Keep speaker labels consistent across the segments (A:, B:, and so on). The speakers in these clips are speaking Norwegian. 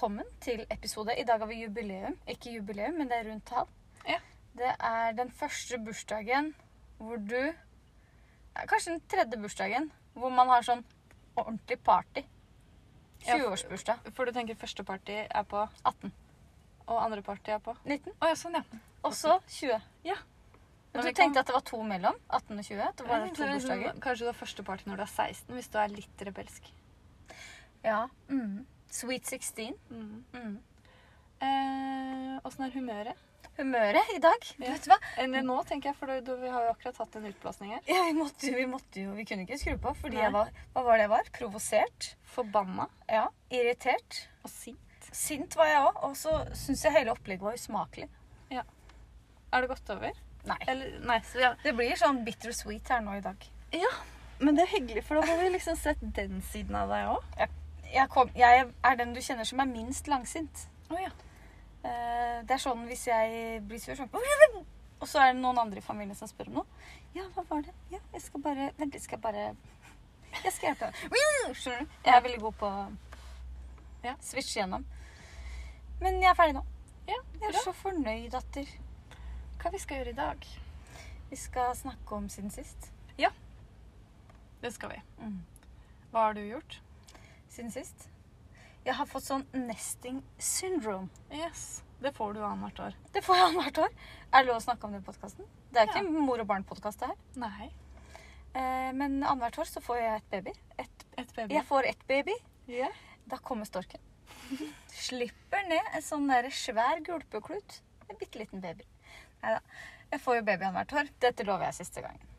A: velkommen til episode. I dag har vi jubileum. Ikke jubileum, men det er rundt tall.
B: Ja.
A: Det er den første bursdagen hvor du... Kanskje den tredje bursdagen hvor man har sånn ordentlig party. 20-årsbursdag.
B: For du tenker første party er på
A: 18.
B: Og andre party er på
A: 19.
B: Åja, sånn ja.
A: Og så 20.
B: Ja.
A: Men du tenkte at det var to mellom 18 og 20? Det var
B: Jeg
A: to
B: tenkte
A: bursdager?
B: Kanskje du har første party når du er 16, hvis du er litt rebelsk.
A: Ja. Sweet 16.
B: Hvordan er humøret?
A: Humøret i dag,
B: Ja.
A: vet du hva?
B: Nå tenker jeg, for vi har jo akkurat hatt en utblåsning her.
A: Ja, vi måtte jo, vi kunne ikke skru på, fordi
B: Nei.
A: hva var det jeg var? Provosert.
B: Forbanna
A: Ja, irritert.
B: og sint.
A: Sint var jeg også, og så synes jeg hele opplegget var usmakelig.
B: Er det gått over?
A: Nei.
B: Nei, så ja.
A: Det blir sånn bittersweet her nå i dag.
B: Ja, men det er hyggelig, for da har vi liksom sett den siden av deg også.
A: Jeg er den du kjenner som er minst langsint.
B: Åja.
A: Det er sånn hvis jeg blir sur sånn, og så er det noen andre i familien som spør om noe. Ja, hva var det? Ja, jeg skal bare, vent litt, jeg skal hjelpe deg. Skjønner du? Jeg er veldig god på switch gjennom. Men jeg er ferdig nå.
B: Ja,
A: Jeg er så fornøyd, datter.
B: Hva vi skal gjøre i dag?
A: Vi skal snakke om siden sist.
B: Det skal vi. Hva har du gjort?
A: Siden sist. Jeg har fått sånn nesting syndrome.
B: Yes, det får du annethvert år.
A: Det får jeg annethvert år. Er det lov å snakke om det i podcasten? Det er ikke en mor og barn-podcast det her.
B: Nei.
A: Men annethvert år så får jeg et baby.
B: Et baby.
A: Jeg får et baby.
B: Ja.
A: Da kommer storken. Slipper ned en sånn der svær gulpeklut. En bitteliten baby. Neida. Jeg får jo baby annethvert år. Dette lover jeg siste gangen.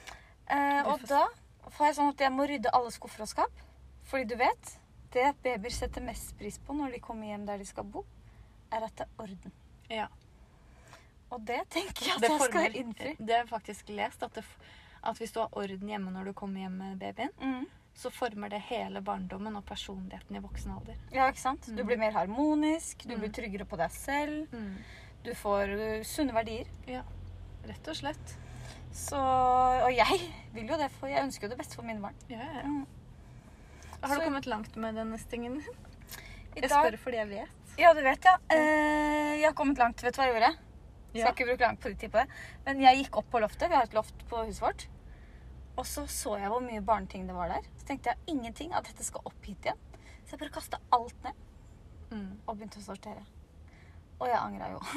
A: Og da får jeg sånn at jeg må rydde alle skuffer og skap. Fordi du vet, det babyer setter mest pris på når de kommer hjem der de skal bo, er at det er orden.
B: Ja.
A: Og det tenker jeg at jeg skal innfri.
B: Det har jeg faktisk lest, at hvis du har orden hjemme når du kommer hjem med babyen, så former det hele barndommen og personligheten i voksen alder.
A: Ja, ikke sant? Du blir mer harmonisk, du blir tryggere på deg selv, du får sunne verdier.
B: Ja, rett og slett.
A: Og jeg vil jo det, for jeg ønsker jo det beste for mine barn.
B: Ja. Har du kommet langt med den nestingen? Jeg
A: dag-
B: spør fordi jeg vet.
A: Ja, du vet, ja. Jeg har kommet langt. Vet du hva jeg gjorde? Skal ikke bruke lang tid på det. Men jeg gikk opp på loftet. Vi har et loft på huset vårt. Og så jeg hvor mye barneting det var der. Så tenkte jeg ingenting at dette skal opp hit igjen. Så jeg bare kastet alt ned. Og begynte å sortere. Og jeg angret jo.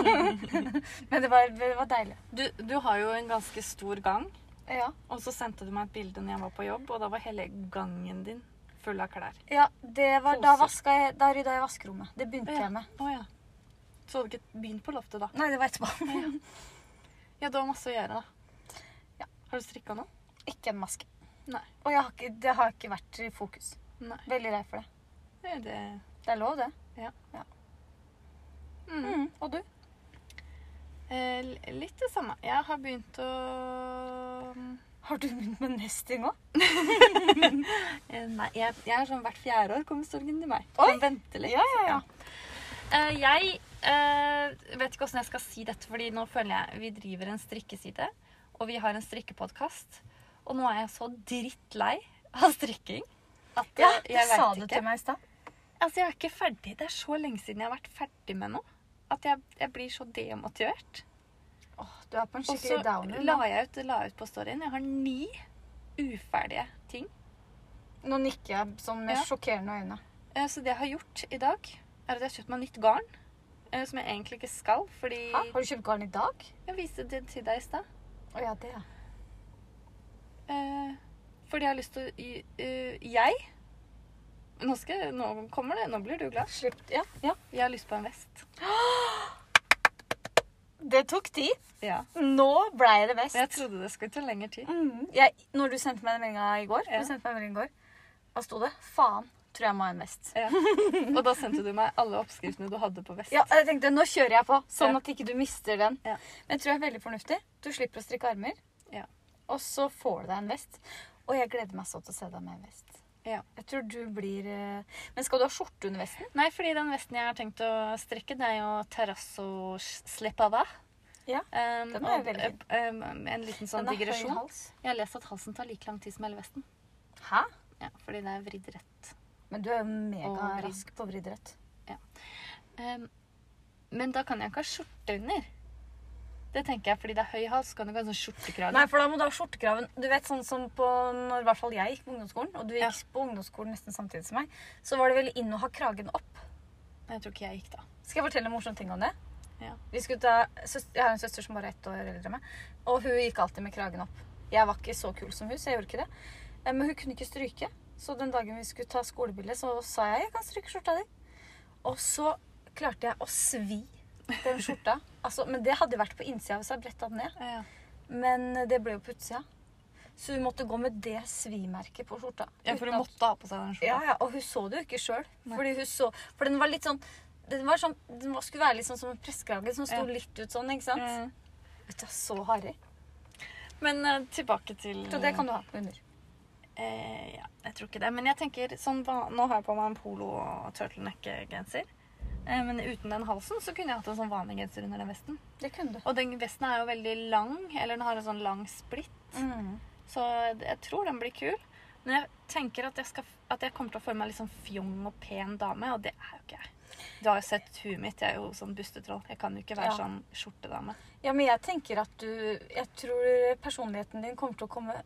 A: Men det var deilig.
B: Du har jo en ganske stor gang,
A: Ja.
B: og så sendte du meg et bilde når jeg var på jobb, og da var hele gangen din full av klær.
A: Ja, det var, da ryddet jeg vaskerommet. Det begynte jeg med.
B: Åja. Så hadde du ikke begynt på loftet da?
A: Nei, det var etterpå.
B: Ja, du har masse å gjøre da.
A: Ja.
B: Har du strikket noe?
A: Ikke en maske.
B: Nei.
A: Og det har ikke vært i fokus.
B: Nei.
A: Veldig lei for det.
B: Det...
A: Det er lov, det.
B: Ja.
A: Og du?
B: Litt det samme. Jeg har begynt å...
A: Har du begynt med nesting også?
B: Nei, jeg er sånn hvert 4. år kommer storken til meg.
A: Oi!
B: Den venter litt.
A: Ja.
B: Jeg vet ikke hvordan jeg skal si dette, fordi nå føler jeg vi driver en strikkeside, og vi har en strikkepodcast, og nå er jeg så drittlei av strikking. At
A: Du
B: jeg
A: sa
B: vet
A: det
B: ikke.
A: til meg i sted.
B: Altså, jeg er ikke ferdig. Det er så lenge siden jeg har vært ferdig med noe. At jeg blir så demotivert.
A: Du er på en
B: Og så
A: skikkelig downer.
B: la jeg ut på storyen. Jeg har 9 uferdige ting.
A: Nå nikker jeg sånn med
B: Ja.
A: sjokkerende øyne.
B: Så det jeg har gjort i dag, er at jeg har kjøpt meg nytt garn. Som jeg egentlig ikke skal, fordi
A: Hæ? Har du kjøpt garn i dag?
B: jeg viste det til deg i sted.
A: Åja, det.
B: Fordi jeg har lyst til å... Nå kommer det. Nå blir du glad.
A: Slipp. Ja.
B: Jeg har lyst på en vest.
A: Det tok tid.
B: Ja.
A: Nå ble det best.
B: Jeg trodde det skulle ta lengre tid.
A: Når du sendte meg den meldingen i går, hva sto det? Faen, tror jeg må ha en vest.
B: Ja. Og da sendte du meg alle oppskriftene du hadde på vest.
A: Ja, jeg tenkte, nå kjører jeg på, sånn
B: Ja.
A: at ikke du mister den.
B: Ja.
A: Men jeg tror jeg er veldig fornuftig. Du slipper å strikke armer,
B: Ja.
A: og så får du deg en vest. Og jeg gleder meg så til å se deg med en vest.
B: Ja.
A: Jeg tror du blir... Men skal du ha skjorte under vesten?
B: Nei, fordi den vesten jeg har tenkt å strikke, det er jo Terrasso Slepava.
A: Ja, den er jo veldig fin.
B: En liten sånn
A: Den har høy
B: digresjon.
A: hals.
B: Jeg har lest at halsen tar like lang tid som hele vesten.
A: Hæ?
B: Ja, fordi det er vridd rett.
A: Men du er jo
B: Og vrid.
A: megarask på vridd rett.
B: Men da kan jeg ikke ha skjorte under. Det tenker jeg, fordi det er høy hals, så kan du ikke ha sånn skjortekrage.
A: Nei, for da må du ha skjortekraven. Du vet, sånn som på, når i hvert fall jeg gikk på ungdomsskolen, og du gikk på ungdomsskolen nesten samtidig som meg, så var det veldig inn å ha kragen opp.
B: Jeg tror ikke jeg gikk da.
A: Skal jeg fortelle en morsom ting om det?
B: Ja.
A: Jeg har en søster som bare er 1 år eldre enn meg, og hun gikk alltid med kragen opp. Jeg var ikke så kul som hun, så jeg gjorde ikke det. Men hun kunne ikke stryke. Så den dagen vi skulle ta skolebildet, så sa jeg kan stryke skjorta di. Og så klarte jeg å svi den skjorta. Altså, men det hadde vært på innsida hvis jeg hadde brettet den ned.
B: Ja.
A: Men det ble jo på utsida. Så hun måtte gå med det svimerket på skjorta.
B: Ja, for hun måtte ha på seg den skjorta.
A: Ja, og hun så det jo ikke selv. For den var litt sånn, den skulle være litt sånn som en presskrage som sto litt ut sånn, ikke sant? Vet du, så harry. Men
B: tilbake til...
A: Så det kan du ha under.
B: Ja, jeg tror ikke det. Men jeg tenker, sånn, nå har jeg på meg en polo og turtleneck-genser. Men uten den halsen så kunne jeg hatt en sånn vanlig genser under den vesten.
A: Det kunne du.
B: Og den vesten er jo veldig lang, eller den har en sånn lang splitt. Så jeg tror den blir kul. Men jeg tenker at jeg kommer til å føle meg litt sånn fjong og pen dame, og det er jo ikke jeg. Du har jo sett huet mitt, jeg er jo sånn bustetroll. Jeg kan jo ikke være sånn skjortedame.
A: Ja, men jeg tenker at jeg tror personligheten din kommer til å komme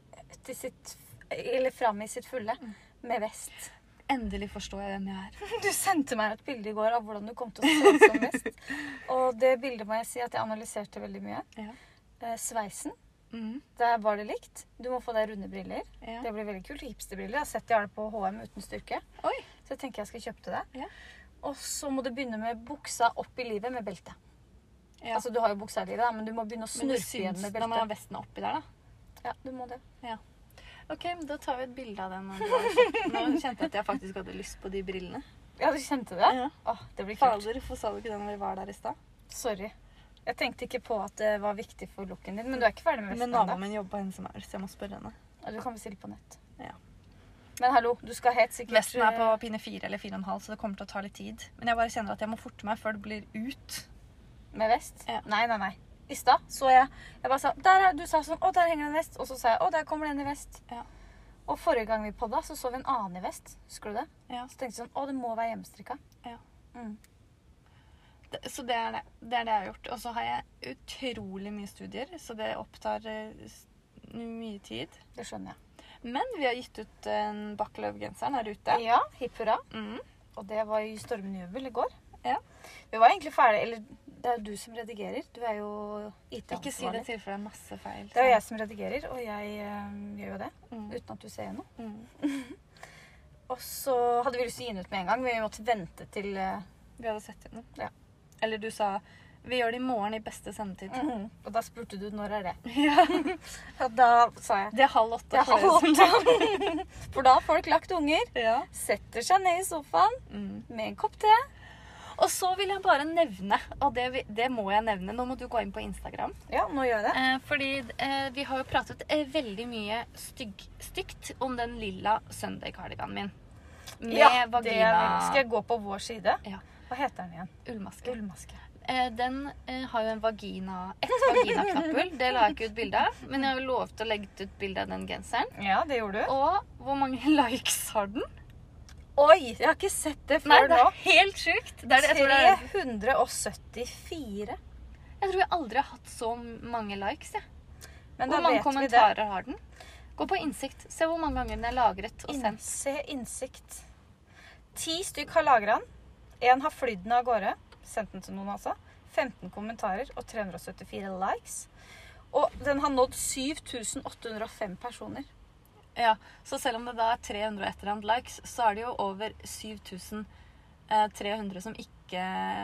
A: til frem i sitt fulle med vest.
B: Endelig forstår jeg hvem jeg er.
A: Du sendte meg et bilde i går av hvordan du kom til å se ut som vest. Og det bildet må jeg si at jeg analyserte veldig mye. Ja. Sveisen. Der var det likt. Du må få deg runde briller. Ja. Det blir veldig kult. Hipsterbriller. Jeg har sett det på H&M uten styrke.
B: Oi.
A: Så jeg tenker jeg skal kjøpe til deg.
B: Ja.
A: Og så må du begynne med buksa opp i livet med belte.
B: Ja.
A: Altså, du har jo buksa i livet, da, men du må begynne å snurpe igjen med belte.
B: Da må jeg ha vesten oppi der, da.
A: Ja, du må det.
B: Ja. Ok, da tar vi et bilde av den. Nå kjente jeg at jeg faktisk hadde lyst på de brillene.
A: Ja, du kjente det?
B: Ja.
A: Åh, det blir kult.
B: Fader, hvorfor sa du ikke det når vi var der i sted?
A: Sorry. Jeg tenkte ikke på at det var viktig for looken din, men du er ikke ferdig med vesten
B: enda. Men naboen min jobber på henne som er, så jeg må spørre henne.
A: Ja, du kan bestille på nett.
B: Ja.
A: Men hallo, du skal helt sikkert...
B: Vesten er på pinne 4 eller 4,5, så det kommer til å ta litt tid. Men jeg bare kjenner at jeg må forte meg før det blir ut.
A: Med vest?
B: Ja.
A: Nei. I stad så jeg bare sa, du sa sånn, å, der henger en vest. Og så sa jeg, å, der kommer den i vest. Ja. Og forrige gang vi podda, så vi en annen i vest. Husker du det? Ja. Så tenkte jeg sånn, å, det må være hjemmestrikka. Ja.
B: Så det er det. Det er det jeg har gjort. Og så har jeg utrolig mye studier, så det opptar mye tid.
A: Det skjønner jeg.
B: Men vi har gitt ut en bakkeløvgenseren her ute.
A: Ja, hipp hurra. Og det var i Stormen Jubel i går. Ja. Vi var egentlig ferdig, eller det er du som redigerer. Du er jo IT-ansvarlig.
B: Ikke si det til, for det er masse feil.
A: Det er jeg som redigerer, og jeg gjør jo det, uten at du ser noe. Og så hadde vi lyst til å gi den ut med en gang, men vi måtte vente til...
B: Vi hadde sett den.
A: Ja.
B: Eller du sa, vi gjør det i morgen i beste sendetid.
A: Og da spurte du, når er det?
B: Ja.
A: Og da sa jeg...
B: Det er 7:30.
A: Det er 7:30. For da har folk lagt unger, setter seg ned i sofaen med en kopp te.
B: Og så vil jeg bare nevne, og det må jeg nevne, nå må du gå inn på Instagram.
A: Ja, nå gjør jeg det.
B: Fordi vi har jo pratet veldig mye stygt om den lilla Sunday-cardiganen min. Med vagina.
A: Skal jeg gå på vår side?
B: Ja.
A: Hva heter den igjen?
B: Ullmaske. Den har jo et vaginaknapphull. Det la jeg ikke ut bilde av, men jeg har jo lovet å legge ut bilde av den genseren.
A: Ja, det gjorde du.
B: Og hvor mange likes har den?
A: Oi, jeg har ikke sett det før nå.
B: Nei, det er helt sjukt.
A: 374.
B: Jeg tror jeg aldri har hatt så mange likes, jeg.
A: Men
B: hvor mange kommentarer har den? Gå på Innsikt. Se hvor mange ganger den er lagret og sendt.
A: Se Innsikt. 10 stykk har lagret den. 1 har flydd den av gårde. Sendt den til noen altså. 15 kommentarer og 374 likes. Og den har nådd 7805 personer.
B: Ja, så selv om det da er 300 et eller annet likes, så er det jo over 7300 som ikke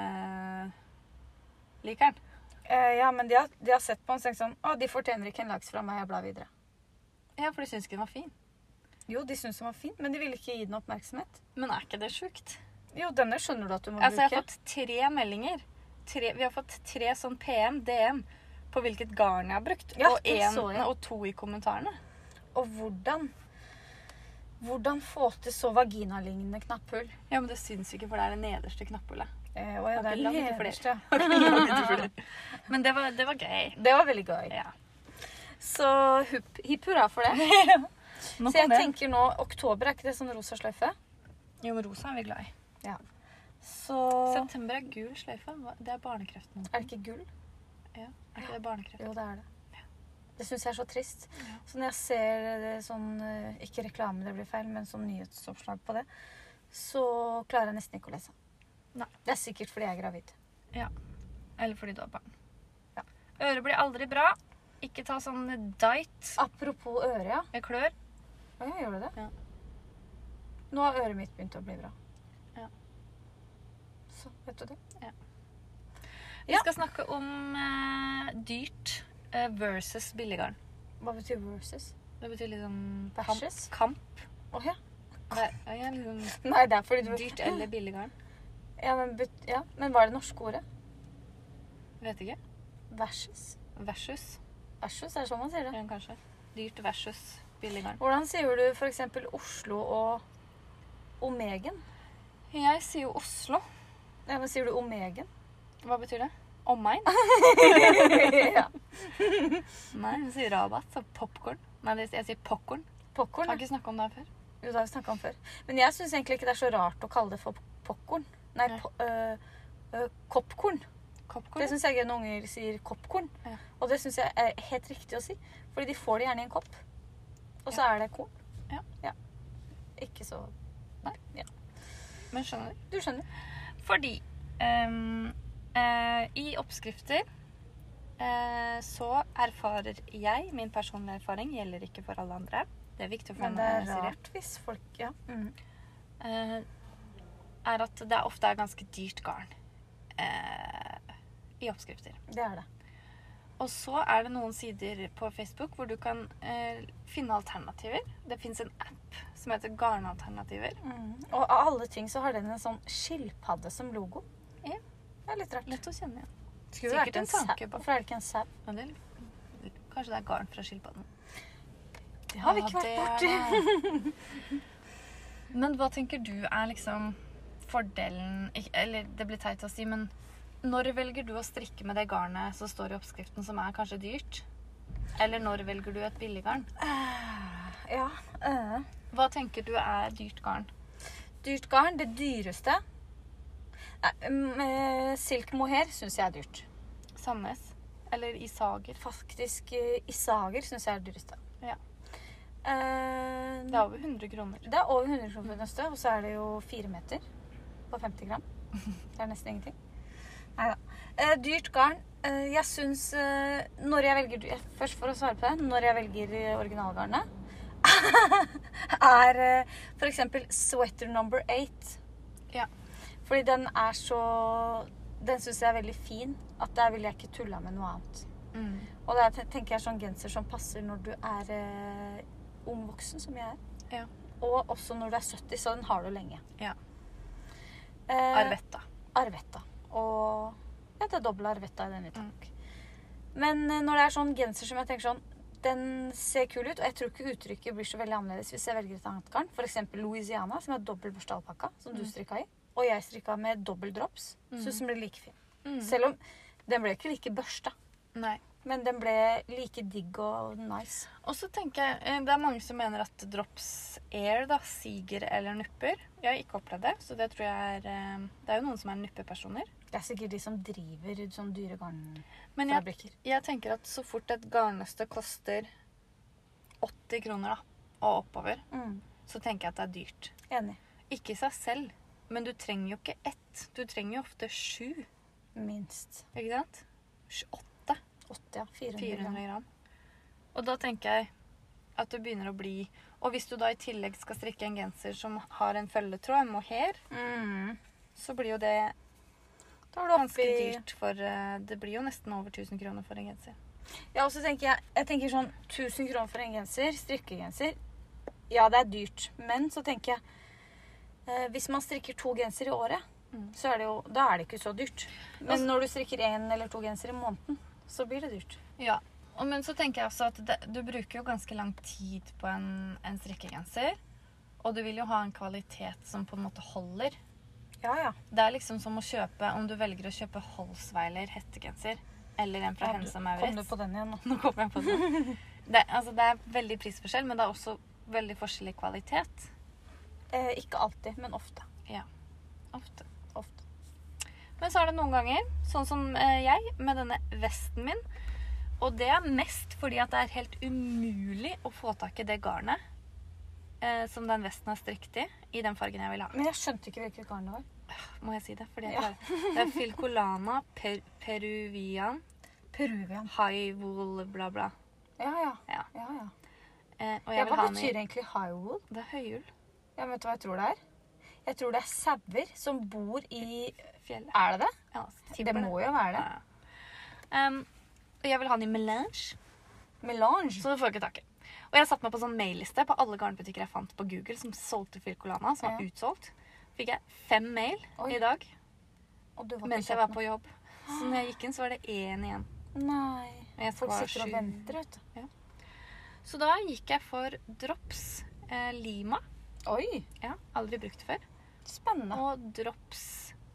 B: liker den.
A: Ja, men de har sett på den og tenkt sånn, å, de fortjener ikke en likes fra meg, jeg blar videre.
B: Ja, for de synes ikke den var fin.
A: Jo, de synes den var fin, men de ville ikke gi den oppmerksomhet.
B: Men er ikke det sjukt?
A: Jo, denne skjønner du at du må
B: bruke.
A: Jeg
B: har fått 3 meldinger. Vi har fått 3 sånn PM, DM, på hvilket garn jeg har brukt. Ja, og 2 i kommentarene. Og
A: hvordan få til så vaginalignende knapphull?
B: Ja, men det synes ikke, for det er det nederste knapphullet.
A: Ja, det er det nederste.
B: Men det var gøy.
A: Det var veldig gøy.
B: Ja.
A: Så hipp hurra for det. Så jeg tenker nå, oktober, er ikke det sånn rosa sløyfe?
B: Jo, men rosa er vi glad i.
A: Ja. Så
B: September er gul sløyfe. Det er barnekreften.
A: er det ikke gull?
B: Ja, er ikke det barnekreft?
A: Jo, det er det. Det synes jeg er så trist.
B: Ja.
A: Så når jeg ser det sånn, ikke reklame, det blir feil, men sånn nyhetsoppslag på det, så klarer jeg nesten ikke å lese.
B: Nei.
A: Det er sikkert fordi jeg er gravid.
B: Ja. Eller fordi du har barn.
A: Ja.
B: Øret blir aldri bra. Ikke ta sånn diet.
A: Apropos øre, ja.
B: Jeg klør.
A: Å, ja, gjør du det?
B: Ja.
A: Nå har øret mitt begynt å bli bra.
B: Ja.
A: Så, vet du det?
B: Vi skal snakke om dyrt versus billiggarn.
A: Hva betyr versus?
B: Det betyr liksom
A: Versus?
B: kamp.
A: Å, ja.
B: Det er liksom
A: Nei, det er fordi du...
B: dyrt eller billiggarn.
A: Ja, men hva er det norske ordet?
B: Vet ikke.
A: Versus.
B: Versus.
A: Versus, er det sånn man sier det?
B: Ja, kanskje. Dyrt versus billiggarn.
A: Hvordan sier du for eksempel Oslo og Omegen?
B: Jeg sier jo Oslo.
A: Ja, men sier du Omegen?
B: Hva betyr det? Omegn?
A: Ja.
B: Nei, jeg sier rabatt. Så popcorn. Nei, jeg sier popcorn.
A: Popcorn,
B: Har ikke snakket om det her før.
A: Jo, det har vi snakket om før. Men jeg synes egentlig ikke det er så rart å kalle det for popcorn. Nei,
B: Nei.
A: kopkorn.
B: Popcorn?
A: Det synes jeg er når unger sier kopkorn.
B: Ja.
A: Og det synes jeg er helt riktig å si. Fordi de får det gjerne i en kopp. Og så er det korn.
B: Ja.
A: Ikke så...
B: Nei.
A: Ja.
B: Men skjønner du?
A: Du skjønner.
B: Fordi i oppskrifter så erfarer jeg, min personlige erfaring gjelder ikke for alle andre. Det er viktig å få
A: Men det er
B: med seg
A: rart hvis folk... Ja.
B: er at det ofte er ganske dyrt garn i oppskrifter.
A: Det er det.
B: Og så er det noen sider på Facebook hvor du kan finne alternativer. Det finnes en app som heter Garnalternativer.
A: Og av alle ting så har den en sånn skilpadde som logo.
B: Ja.
A: Det er litt rart.
B: Lett å kjenne igjen.
A: Skulle det
B: Sikkert
A: vært en
B: en tanke
A: sau?
B: på.
A: Hvorfor er det ikke en sau?
B: Ja, kanskje det er garn fra skilpadden.
A: Det har vi ikke vært borti.
B: Men hva tenker du er liksom fordelen, eller det blir teit å si, men når velger du å strikke med det garnet som står i oppskriften som er kanskje dyrt? Eller når velger du et billig garn?
A: Ja.
B: Hva tenker du er dyrt garn?
A: Dyrt garn, det dyreste. Silk mohair synes jeg er dyrt.
B: Sandnes? Eller Isager?
A: Faktisk Isager synes jeg er det dyreste.
B: Ja.
A: Det
B: Det er over 100 kroner.
A: Det er over 100 kroner for et nøste, og så er det jo 4 meter på 50 gram. Det er nesten ingenting. Neida. Dyrt garn. Jeg synes, når jeg velger, først for å svare på det, når jeg velger originalgarnet, er for eksempel Sweater number 8.
B: Ja.
A: Fordi den er så, den synes jeg er veldig fin, at der vil jeg ikke tulle med noe annet. Og der tenker jeg sånn genser som passer når du er ung voksen, som jeg er.
B: Ja.
A: Og også når du er 70, så den har du lenge.
B: Ja.
A: Arvetta.
B: Arvetta.
A: Og ja, det er dobbelt Arvetta i denne takk. Men når det er sånn genser som jeg tenker sånn, den ser kul ut, og jeg tror ikke uttrykket blir så veldig annerledes hvis jeg velger et annet garn. For eksempel Louisiana, som er dobbelt børstealpakka, som du strikket i. Og jeg strikket med dobbelt drops, så den ble like fin. Selv om den ble ikke like børsta.
B: Nei.
A: Men den ble like digg og nice.
B: Og så tenker jeg, det er mange som mener at drops air da, siger eller nupper. Jeg har ikke opplevd det, så det tror jeg det er jo noen som er nuppepersoner.
A: Det er sikkert de som driver sånn dyre
B: Men
A: garnfabrikker.
B: jeg tenker at så fort et garnnøste koster 80 kroner da, og oppover, så tenker jeg at det er dyrt.
A: Enig.
B: Ikke i seg selv, men du trenger jo ikke ett. Du trenger jo ofte 7,
A: Minst.
B: ikke sant? 8.
A: 80, ja. 400
B: 400 gram. Og da tenker jeg at det begynner å bli... Og hvis du da i tillegg skal strikke en genser som har en følgetråd, en mohair, så blir jo det
A: Da er du
B: ganske
A: oppe i...
B: dyrt, for det blir jo nesten over 1000 kroner for en genser.
A: Ja, og så tenker jeg tenker sånn 1000 kroner for en genser, strikkegenser. Ja, det er dyrt. Men så tenker jeg, hvis man strikker 2 genser i året, så er det jo, da er det ikke så dyrt. Men når du strikker 1 eller 2 genser i måneden, så blir det dyrt.
B: Ja, men så tenker jeg også at du bruker jo ganske lang tid på en strikkegenser, og du vil jo ha en kvalitet som på en måte holder.
A: Ja, ja.
B: Det er liksom som å kjøpe, om du velger å kjøpe Holsweiler hettegenser, eller en fra Hennes og Maurits.
A: Kom du på den igjen nå?
B: Nå kommer jeg på den. Det er veldig prisforskjell, men det er også veldig forskjellig kvalitet.
A: Ikke alltid, men ofte.
B: Ja, ofte.
A: Ofte.
B: Men så er det noen ganger, sånn som jeg, med denne vesten min. Og det er mest fordi at det er helt umulig å få tak i det garnet som den vesten er strikket i den fargen jeg vil ha.
A: Men jeg skjønte ikke hvilket garn det var.
B: Må jeg si det? Fordi jeg klarer. Det er Filcolana, Peruvian, High Wool, bla bla.
A: Ja.
B: Og jeg vil
A: Hva
B: ha den
A: betyr egentlig high wool?
B: Det er høyull.
A: Ja, vet du hva jeg tror det er? Jeg tror det er sauer som bor i
B: Fjellet.
A: Er det det?
B: Ja,
A: Det må jo være det.
B: Ja. Og jeg vil ha den i melange.
A: Melange.
B: Så det får jeg ikke tak i. Og jeg satt meg på sånn mailliste på alle garnbutikker jeg fant på Google som solgte Filcolana, som var utsolgt. Fikk jeg 5 mail i dag
A: Og du var
B: mens jeg var på jobb. Så når jeg gikk inn, så var det 1 igjen.
A: Nei. Folk sitter og venter, vet du.
B: Ja. Så da gikk jeg for Drops Lima.
A: Oi.
B: Ja, aldri brukt det før.
A: Spennende.
B: Og Drops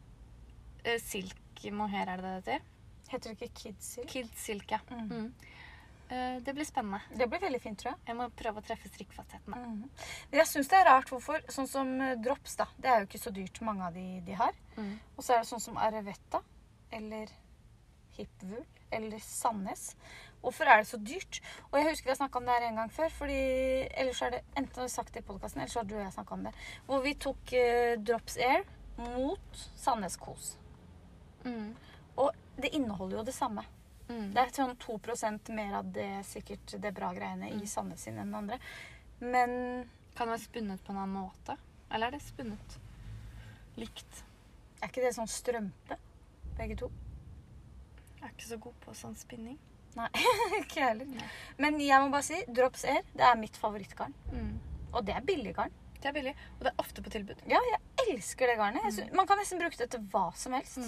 B: Silk Mohair, er det det heter?
A: Heter det ikke Kid Silk?
B: Kid Silk, ja. Det blir spennende.
A: Det blir veldig fint, tror jeg.
B: Jeg må prøve å treffe strikkfastheten.
A: Men jeg synes det er rart hvorfor, sånn som Drops da, det er jo ikke så dyrt mange av de har. Og så er det sånn som Arevetta, eller Hipwool, eller Sandnes. Hvorfor er det så dyrt? Og jeg husker vi har snakket om det her en gang før, fordi ellers er det, enten har vi sagt det i podcasten, eller så har du og jeg snakket om det, hvor vi tok Drops Air mot Sandnes Kos. Og det inneholder jo det samme. Det er sånn 2% mer av det, sikkert det bra greiene i Sandnes sin enn andre. Men
B: kan det være spunnet på en annen måte? Eller er det spunnet likt?
A: Er ikke det sånn strømpe, begge to?
B: Jeg er ikke så god på sånn spinning.
A: Nei, ikke heller. Men jeg må bare si, Drops Air, det er mitt favorittgarn. Og det er billig garn.
B: Det er billig, og det er ofte på tilbud.
A: Ja, jeg elsker det garnet. Man kan nesten bruke det til hva som helst.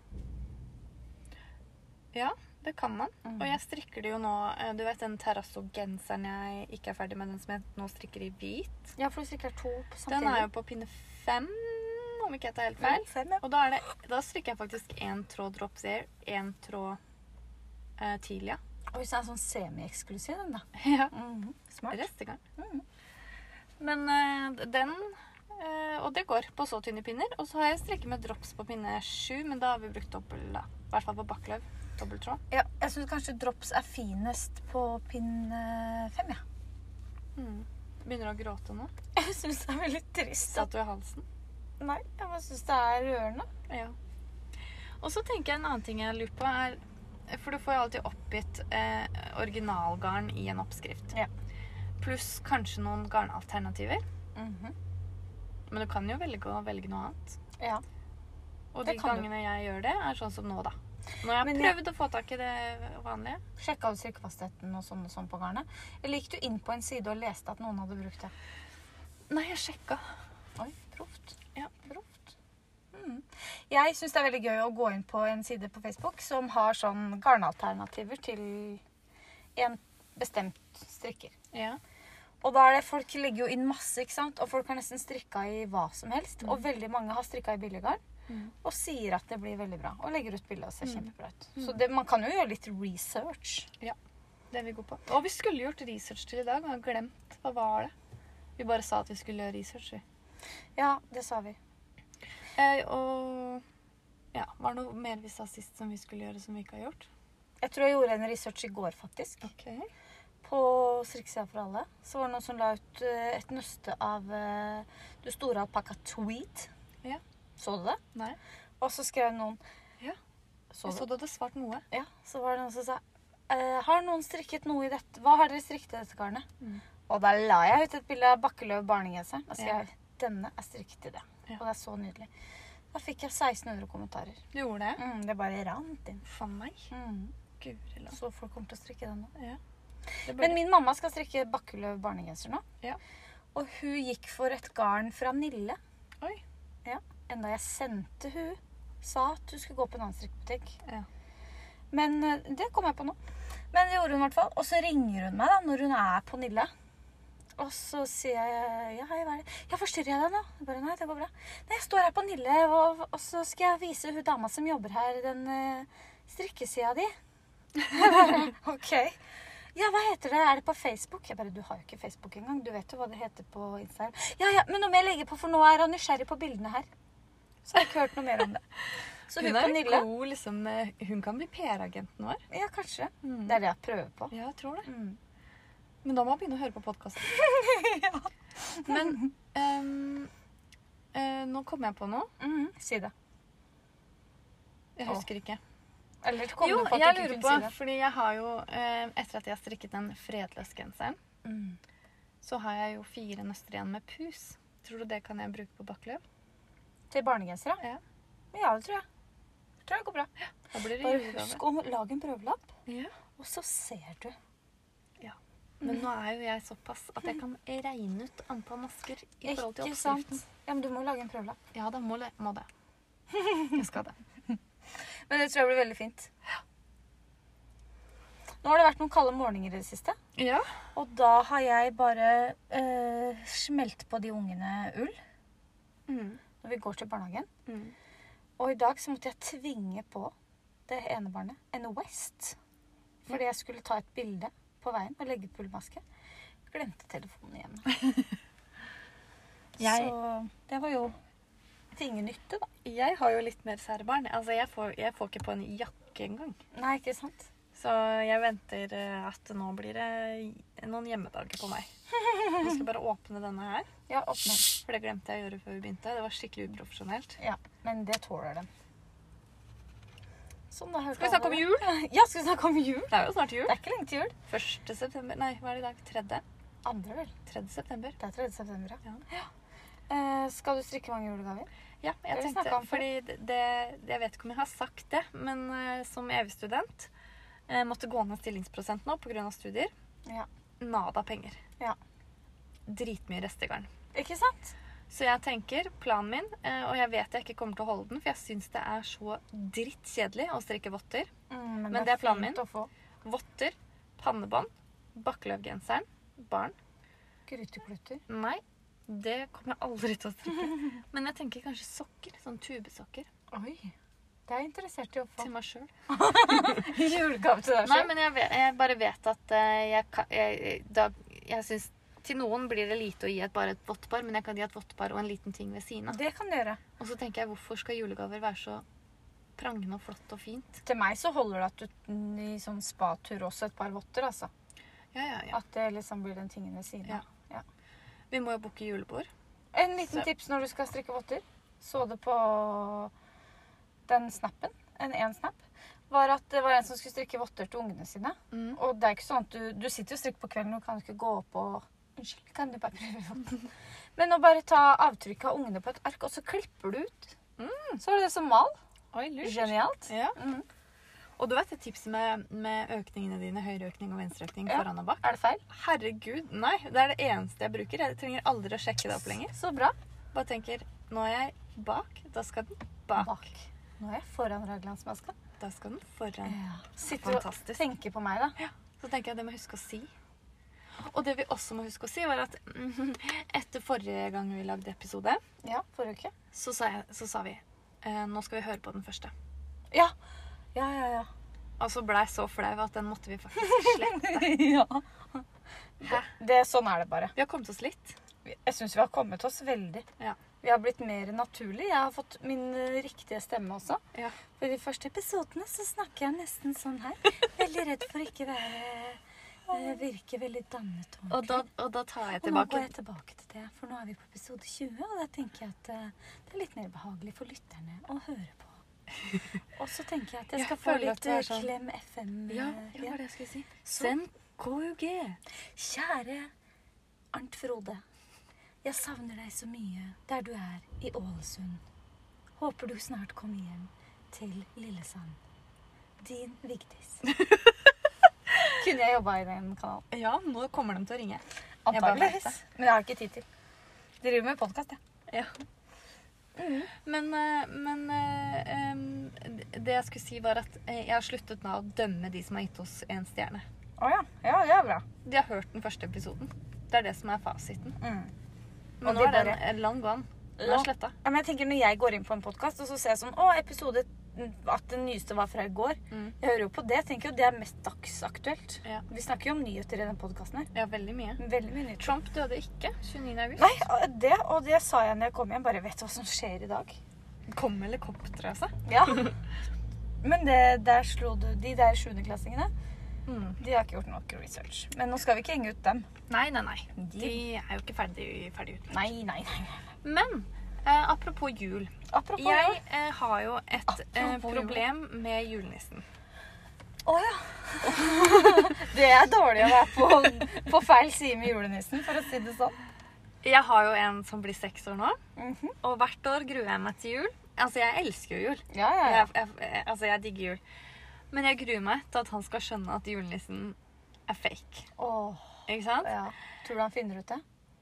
B: Ja, det kan man. Og jeg strikker det jo nå. Du vet den terrasso-genseren jeg ikke er ferdig med, den som jeg nå strikker i hvit?
A: Ja, for du strikker 2 på samtidig.
B: Den er jo på pinne 5, om ikke jeg tar helt feil.
A: 5, ja.
B: Og da strikker jeg faktisk 1 tråd Drops Air, 1 tråd Tilia.
A: Oi, så er den sånn semi-eksklusiv den da.
B: Ja.
A: Smart.
B: Restegarn. Men den, og det går på så tynne pinner. Og så har jeg strikket med Drops på pinne 7, men da har vi brukt dobbelt, da. I hvert fall på bakkløv. Dobbelttråd.
A: Ja, jeg synes kanskje Drops er finest på pinne 5, ja.
B: Begynner å gråte nå.
A: Jeg synes det er veldig trist.
B: Satt du i halsen?
A: Nei, jeg bare synes det er rørende.
B: Ja. Og så tenker jeg en annen ting jeg lurer på er, for du får jo alltid oppgitt originalgarn i en oppskrift.
A: Ja.
B: Pluss kanskje noen garnalternativer. Men du kan jo velge noe annet.
A: Ja.
B: Og de gangene jeg gjør det, er sånn som nå da. Nå har jeg prøvd å få tak i det vanlige.
A: Sjekket du strikkefastheten og sånn på garnet? Eller gikk du inn på en side og leste at noen hadde brukt det?
B: Nei, jeg sjekket.
A: Oi, proft.
B: Ja,
A: proft. Jeg synes det er veldig gøy å gå inn på en side på Facebook som har sånn garnalternativer til en bestemt strikker.
B: Ja.
A: Og da er det, folk legger jo inn masse, ikke sant? Og folk har nesten strikket i hva som helst. Og veldig mange har strikket i billiggarn. Og sier at det blir veldig bra. Og legger ut bilder og ser kjempebra ut. Så man kan jo gjøre litt research. Ja,
B: det er vi gode på. Og vi skulle gjort research til i dag, men jeg har glemt. Hva var det? Vi bare sa at vi skulle gjøre research.
A: Ja, det sa vi.
B: Og ja, var det noe mer vi sa sist som vi skulle gjøre som vi ikke har gjort?
A: Jeg tror jeg gjorde en research i går, faktisk.
B: Ok.
A: På Strikkesida for alle. Så var det noen som la ut et nøste av det store alpaka tweed.
B: Ja.
A: Så du det?
B: Nei.
A: Og så skrev noen...
B: Ja, jeg så du hadde svart noe.
A: Ja, så var det noen som sa har noen strikket noe i dette? Hva har dere strikket i dette garnet? Og da la jeg ut et bilde av bakkeløv barnegenseren. Og skrev denne er strikket i det. Og det er så nydelig. Da fikk jeg 1600 kommentarer.
B: Du gjorde det?
A: Det bare rant inn.
B: For meg? Gud,
A: så folk kommer til å strikke den nå.
B: Ja.
A: Men min mamma skal strikke bakkeløv barnegenser nå.
B: Ja.
A: Og hun gikk for et garn fra Nille.
B: Oi.
A: Ja. Enda jeg sendte hun, sa at hun skulle gå på en annen strikkbutikk.
B: Ja.
A: Men det kom jeg på nå. Men det gjorde hun i hvert fall. Og så ringer hun meg da, når hun er på Nille. Og så sier jeg, ja, hei, hva er det? Ja, forstyrrer jeg deg nå? Jeg bare, nei, det går bra. Nei, jeg står her på Nille, og så skal jeg vise hun dama som jobber her, den strikkesida di. Ok. Ja, hva heter det? Er det på Facebook? Jeg bare, du har jo ikke Facebook engang. Du vet jo hva det heter på Instagram. Ja, men nå må jeg legge på, for nå er han nysgjerrig på bildene her. Så har jeg ikke hørt noe mer om det. Så
B: Hun
A: hun
B: er
A: Pernille,
B: god, liksom. Hun kan bli PR-agenten vår.
A: ja, kanskje.
B: Mm.
A: Det er det jeg prøver på.
B: Ja, jeg tror det.
A: Mm.
B: Men da må jeg begynne å høre på podkasten. Men nå kommer jeg på noe.
A: Si det.
B: Jeg husker ikke.
A: Eller kom
B: Jo,
A: du på at
B: jeg
A: du ikke
B: lurer
A: kunne
B: på,
A: si det?
B: fordi jeg har jo, etter at jeg har strikket den fredløs-genseren, så har jeg jo 4 nøster igjen med pus. Tror du det kan jeg bruke på bakkeløp?
A: Til barnegensere?
B: Ja.
A: Ja, det tror jeg. Jeg tror det går bra.
B: Da blir det
A: Bare
B: julegave.
A: husk å lage en prøvelapp,
B: Ja.
A: og så ser du.
B: Men nå er jo jeg såpass at jeg kan regne ut antall masker i forhold til
A: Ikke
B: oppskriften.
A: sant? Ja, men du må lage en prøvelapp.
B: Ja, da må det. Jeg skal det.
A: Men det tror jeg blir veldig fint. Nå har det vært noen kalde morgener i det siste.
B: Ja.
A: Og da har jeg bare smelt på de ungene ull når vi går til barnehagen. Og i dag så måtte jeg tvinge på det ene barnet en West. Fordi jeg skulle ta et bilde på veien og legge på ullmaske. Glemte telefonen hjemme. Så det var jo til ingen nytte, da.
B: Jeg har jo litt mer sære barn. Altså, jeg får ikke på en jakke engang.
A: Nei, ikke sant?
B: Så jeg venter at nå blir det noen hjemmedager på meg. Nå skal jeg bare åpne denne her.
A: Ja, åpne.
B: For det glemte jeg å gjøre før vi begynte. Det var skikkelig uprofesjonelt.
A: Ja, men det tåler den. Sånn, da hørte
B: Skal vi snakke om jul?
A: Ja, skal vi snakke om jul?
B: Det er jo snart jul.
A: Det er ikke lenge til jul.
B: 1. september. Nei, hva er det i dag? 3.
A: Andre vel.
B: 3. september.
A: Det er 3. september,
B: Ja.
A: Skal du strikke mange julegaver?
B: Ja, jeg
A: Det vi
B: tenkte,
A: snakket om før.
B: fordi jeg vet ikke om jeg har sagt det, men som evig student måtte gå ned stillingsprosent nå på grunn av studier.
A: Ja.
B: Nada penger.
A: Ja.
B: Dritmye restegarn.
A: Ikke sant?
B: Så jeg tenker, planen min, og jeg vet jeg ikke kommer til å holde den, for jeg synes det er så drittkjedelig å strikke votter.
A: Men
B: det er planen min.
A: fint å få.
B: Votter, pannebånd, bakkeløvgenseren, barn.
A: Gryteklutter.
B: Nei, det kommer jeg aldri til å strikke. Men jeg tenker kanskje sokker, sånn tubesokker,
A: Oi. Det er jeg interessert i å få.
B: til meg selv.
A: Julegave til deg
B: Nei,
A: selv.
B: men jeg bare vet at jeg synes til noen blir det lite å gi bare et vottpar, men jeg kan gi et vottpar og en liten ting ved siden av.
A: Det kan du gjøre.
B: Og så tenker jeg, hvorfor skal julegaver være så prangende og flott og fint?
A: Til meg så holder det at du i sånn spatur også et par votter, altså.
B: Ja.
A: At det liksom blir den tingen ved siden av. Ja.
B: Vi må jo booke julebord.
A: En liten tips når du skal strikke votter. Så det på den snappen, en snap, var at det var en som skulle strikke votter til ungene sine. Og det er ikke sånn at du sitter og strikker på kvelden, og kan ikke gå opp og... Unnskyld, kan du bare prøve votten? Men å bare ta avtrykk av ungene på et ark, og så klipper du ut. Så er det som mal.
B: Oi, lurt.
A: Genialt.
B: Ja. Og du vet det tipset med økningene dine, høyreøkning og venstreøkning foran og bak?
A: Er det feil?
B: Herregud, nei. Det er det eneste jeg bruker. Jeg trenger aldri å sjekke det opp lenger.
A: Så bra.
B: Bare tenker, nå er jeg bak, da skal den bak.
A: Nå er jeg foran raglandsmaska.
B: Da skal den foran.
A: Sitter
B: Fantastisk.
A: og tenker på meg, da.
B: Så tenker jeg det må jeg huske å si. Og det vi også må huske å si var at etter forrige gang vi lagde episode,
A: Ja, forrige uke.
B: så sa vi, nå skal vi høre på den første.
A: Ja.
B: Og så ble jeg så flau at den måtte vi faktisk slette.
A: Ja.
B: Hæ?
A: Sånn er det bare.
B: Vi har kommet oss litt.
A: Jeg synes vi har kommet oss veldig.
B: Ja.
A: Vi har blitt mer naturlig. Jeg har fått min riktige stemme også.
B: Ja.
A: For i de første episodene så snakker jeg nesten sånn her. Veldig redd for ikke virke veldig dannet og ordentlig.
B: Og da tar jeg
A: Og nå går
B: tilbake.
A: jeg tilbake til det, for nå er vi på episode 20, og da tenker jeg at det er litt mer behagelig for lytterne å høre på. Og så tenker jeg at jeg skal få
B: føler at
A: litt
B: det er sånn-
A: Klem FM.
B: Ja, det var det jeg skulle si.
A: Så-
B: Send KUG.
A: Kjære Arnt Frode, jeg savner deg så mye der du er i Ålesund. Håper du snart kommer hjem til Lillesand. Din Vigdis. Kunne jeg jobba i den kanalen?
B: Ja, nå kommer de til å ringe.
A: Antageligvis. Men jeg har ikke tid til. Driver med podcast, jeg.
B: Ja. Men det jeg skulle si var at jeg har sluttet nå å dømme de som har gitt oss en stjerne.
A: Åja, ja, det er bra.
B: De har hørt den første episoden. Det er det som er fasiten.
A: Og
B: Men nå
A: de
B: er den
A: bare-
B: long gone. Den
A: Ja.
B: er sletta.
A: Ja, men jeg tenker når jeg går inn på en podcast, og så ser jeg sånn, episode at den nyeste var fra i går. Jeg hører jo på det, tenker jo det er mest dagsaktuelt.
B: Ja.
A: Vi snakker jo om nyheter i den podcasten her.
B: Ja, veldig mye.
A: Veldig mye nyheter.
B: Trump døde ikke 29. august.
A: Nei, og det sa jeg når jeg kom hjem. Bare vet du hva som skjer i dag?
B: Kom helikopter, altså.
A: Ja. Men der slo du de der 7.-klassingene. De har ikke gjort nok research. Men nå skal vi ikke henge ut dem.
B: Nei. De er jo ikke ferdig ut.
A: Nei.
B: Men apropos jul. Jeg har jo et problem med julenissen.
A: Åja. Det er dårlig å være på feil side med julenissen, for å si det sånn.
B: Jeg har jo en som blir 6 år nå, og hvert år gruer jeg meg til jul. Altså, jeg elsker jo jul.
A: Ja.
B: Jeg digger jul. Men jeg gruer meg til at han skal skjønne at julenissen er fake. Ikke sant?
A: Ja. Tror du han finner ut det?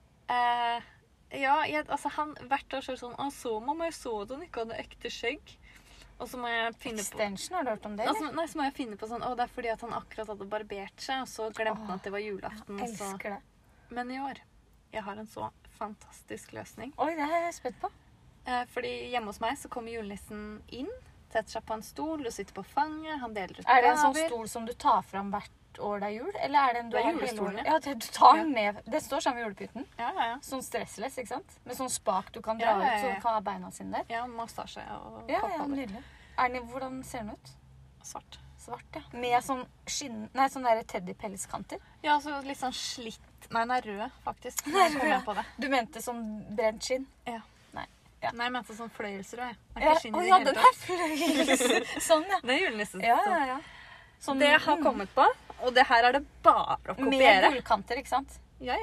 B: Han hvert år sånn, så mamma, jeg så at han ikke hadde ekte skjegg. Og så må jeg finne på...
A: Extension, har du hørt om det?
B: Nei, så må jeg finne på sånn, det er fordi at han akkurat hadde barbert seg, og så glemte han at det var julaften.
A: Jeg elsker det.
B: Men i år, jeg har en så fantastisk løsning.
A: Oi, det er jeg spent på.
B: Fordi hjemme hos meg så kommer julenissen inn, setter seg på en stol, du sitter på fanget, han deler ut
A: gaver. Er det en sånn stol som du tar fram hvert år det er jul? Eller er det en du har
B: julestolen?
A: Ja, du tar den med. Det står sammen med julepyten.
B: Ja.
A: Sånn stressless, ikke sant? Med sånn spak du kan dra ut, så du kan ha beina sine der.
B: Ja, massasje og
A: Ja, nydelig. Hvordan ser den ut?
B: Svart,
A: ja. Med sånn sånn der teddypelskanter.
B: Ja, så litt sånn slitt. Nei, den er rød, faktisk.
A: Du mente sånn brent skinn?
B: Ja.
A: Ja.
B: Nei, jeg mente sånn fløyelsrød.
A: Den er fløyels. Sånn, ja.
B: Det er julenissen.
A: Ja.
B: Sånn, det har kommet på, og det her er det bare å kopiere.
A: Med gullkanter, ikke sant?
B: Ja.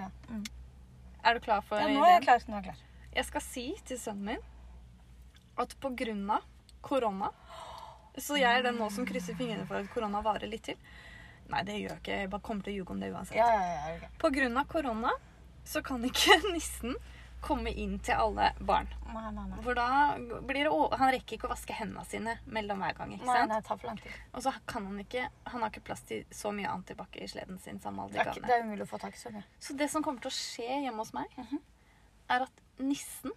B: Er du klar for
A: nå er jeg klar.
B: Jeg skal si til sønnen min at på grunn av korona, så jeg er den nå som krysser fingrene for at korona varer litt til. Nei, det gjør jeg ikke. Jeg bare kommer til å ljuge om det uansett.
A: Ja.
B: På grunn av korona så kan ikke nissen komme inn til alle barn.
A: Nei.
B: For da blir det han rekker ikke å vaske hendene sine mellom hver gang, ikke sant?
A: Nei, det tar for lang tid.
B: Og så kan han har ikke plass til så mye antibac i sleden sin sammen med alle de gavene.
A: Det er umulig å få tak i så mye.
B: Så det som kommer til å skje hjemme hos meg, er at nissen,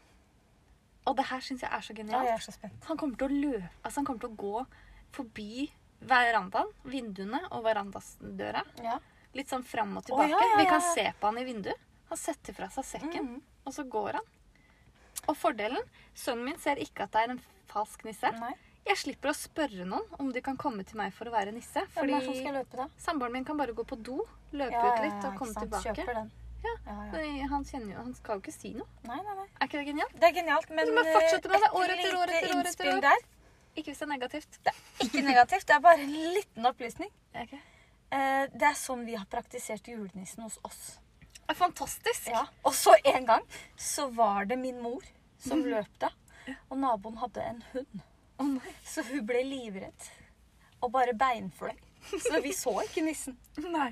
B: og det her synes jeg er så genialt.
A: Ja, jeg er så spent.
B: Han kommer til å løpe, han kommer til å gå forbi verandaen, vinduene og verandasdøra.
A: Ja.
B: Litt sånn frem og tilbake.
A: Ja.
B: Vi kan se på han i vinduet. Han setter fra seg sekken. Og så går han. Og fordelen, sønnen min ser ikke at det er en falsk nisse.
A: Nei.
B: Jeg slipper å spørre noen om de kan komme til meg for å være nisse. Fordi
A: hvem skal løpe da?
B: Samboeren min kan bare gå på do, løpe ut litt og komme tilbake.
A: Kjøper den.
B: Ja. Han skal jo ikke si noe.
A: Nei.
B: Er ikke det genialt?
A: Det er genialt, men
B: du må fortsette med det år etter år.
A: Der.
B: Ikke hvis det er negativt.
A: Det er ikke negativt, det er bare en liten opplysning.
B: Okay.
A: Det er sånn vi har praktisert julenissen hos oss.
B: Det er fantastisk.
A: Ja. Og så en gang så var det min mor som løp det, og naboen hadde en hund. Så hun ble livredd og bare beinfløy. Så vi så ikke nissen.
B: Nei.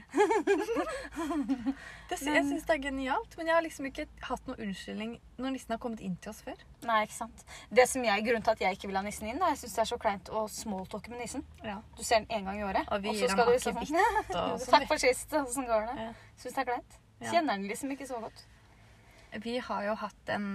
B: Jeg synes det er genialt, men jeg har liksom ikke hatt noen unnskyldning når nissen har kommet inn til oss før.
A: Nei, ikke sant. Det som er grunnen til at jeg ikke vil ha nissen inn, da, jeg synes det er så kleint å smalltalke med nissen.
B: Ja.
A: Du ser den en gang i året,
B: og vi
A: så
B: gir
A: skal
B: ham
A: du
B: akevitt og
A: takk for sist, og sånn går det.
B: Ja.
A: Synes det er kleint.
B: Ja.
A: Kjenner den liksom ikke så godt.
B: Vi har jo hatt en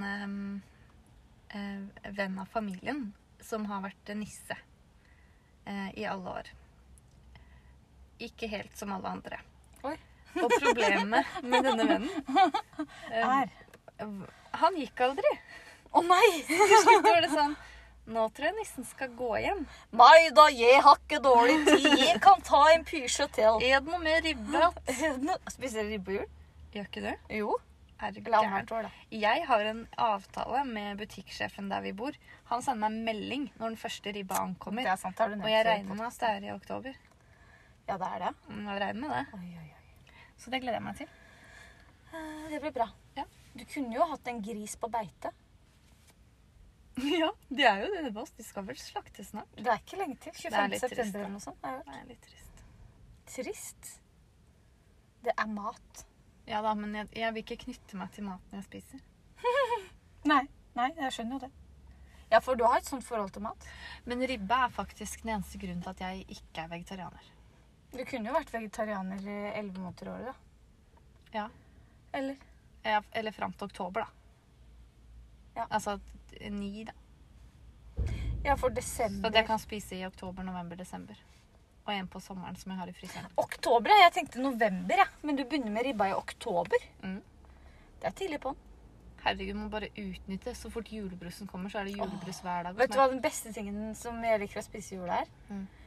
B: venn av familien som har vært nisse i alle år. Ikke helt som alle andre.
A: Oi.
B: Og problemet med denne vennen han gikk aldri.
A: Å nei!
B: Til slutt var det sånn, nå tror jeg nissen skal gå hjem.
A: Nei da, jeg har ikke dårlig tid. Jeg kan ta en pysje til.
B: Er det noe mer ribbe?
A: Spiser dere ribbe på jul?
B: Gjør ikke det?
A: Jo.
B: Eller
A: annethvert år, da.
B: Jeg har en avtale med butikksjefen der vi bor. Han sender meg melding når den første ribba ankommer.
A: Det er sant,
B: og jeg regner med at det er i oktober.
A: Ja, det er det.
B: Jeg regner med det.
A: Oi.
B: Så det gleder jeg meg til.
A: Det blir bra.
B: Ja.
A: Du kunne jo hatt en gris på beite.
B: Ja, det er jo det med oss. De skal vel slakte snart.
A: Det er ikke lenge til. 25. september eller noe sånt.
B: Det er litt trist.
A: Trist? Det er mat.
B: Ja da, men jeg vil ikke knytte meg til maten jeg spiser.
A: Nei, jeg skjønner jo det. Ja, for du har et sånt forhold til mat.
B: Men ribbe er faktisk den eneste grunnen til at jeg ikke er vegetarianer.
A: Du kunne jo vært vegetarianer i 11 måneder i året, da.
B: Ja.
A: Eller?
B: Ja, eller frem til oktober, da.
A: Ja.
B: Altså 9, da.
A: Ja, for desember.
B: Så det kan spise i oktober, november, desember. Og en på sommeren som jeg har i fryseren.
A: Oktober, ja. Jeg tenkte november, ja. Men du begynner med ribba i oktober.
B: Mm.
A: Det er tidlig på den.
B: Herregud, må bare utnytte. Så fort julebrusen kommer, så er det julebrus hver dag.
A: Vet du hva den beste tingen som jeg liker å spise i jula er?